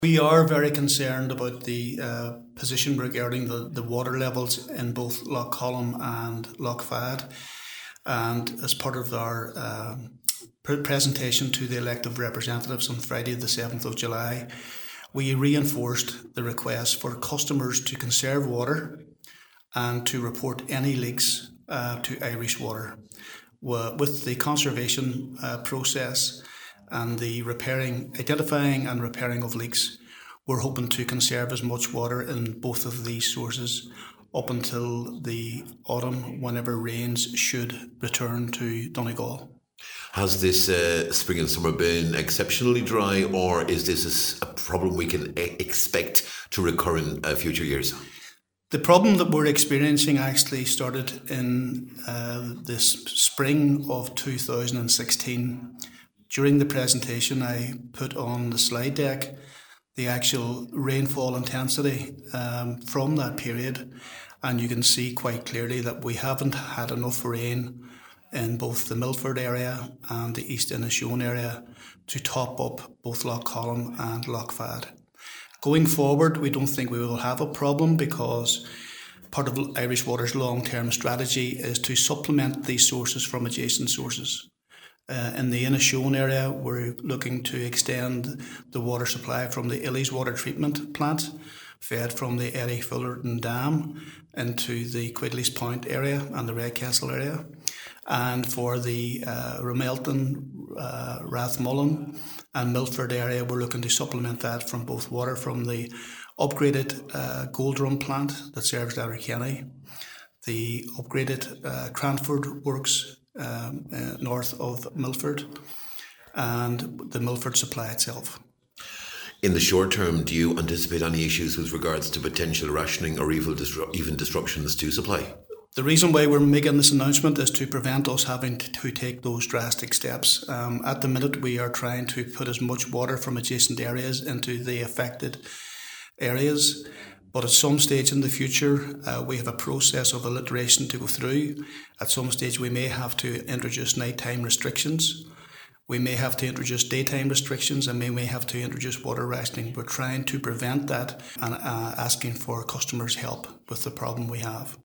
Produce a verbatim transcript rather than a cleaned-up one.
We are very concerned about the uh, position regarding the, the water levels in both Lough Column and Lough Fad. And as part of our um, presentation to the elected representatives on Friday the seventh of July, we reinforced the request for customers to conserve water and to report any leaks uh, to Irish Water. With the conservation uh, process and the repairing, identifying and repairing of leaks, we're hoping to conserve as much water in both of these sources up until the autumn, whenever rains should return to Donegal. Has this uh, spring and summer been exceptionally dry, or is this a problem we can e- expect to recur in uh, future years? The problem that we're experiencing actually started in uh, this spring of two thousand sixteen. During the presentation, I put on the slide deck the actual rainfall intensity um, from that period, and you can see quite clearly that we haven't had enough rain in both the Milford area and the East Inishowen area to top up both Lough Column and Lough Fad. Going forward, we don't think we will have a problem, because part of Irish Water's long-term strategy is to supplement these sources from adjacent sources. Uh, in the Inishowen area, we're looking to extend the water supply from the Illies Water Treatment Plant, fed from the Eddie Fullerton Dam, into the Quigley's Point area and the Redcastle area. And for the uh, Ramelton, uh, Rathmullen and Milford area, we're looking to supplement that from both water from the upgraded uh, Goldrum plant that serves Letterkenny, the upgraded uh, Cranford Works um, uh, north of Milford, and the Milford supply itself. In the short term, do you anticipate any issues with regards to potential rationing or even, disru- even disruptions to supply? The reason why we're making this announcement is to prevent us having to take those drastic steps. Um, at the minute, we are trying to put as much water from adjacent areas into the affected areas. But at some stage in the future, uh, we have a process of alliteration to go through. At some stage, we may have to introduce nighttime restrictions. We may have to introduce daytime restrictions, and we may have to introduce water rationing. We're trying to prevent that and uh, asking for customers' help with the problem we have.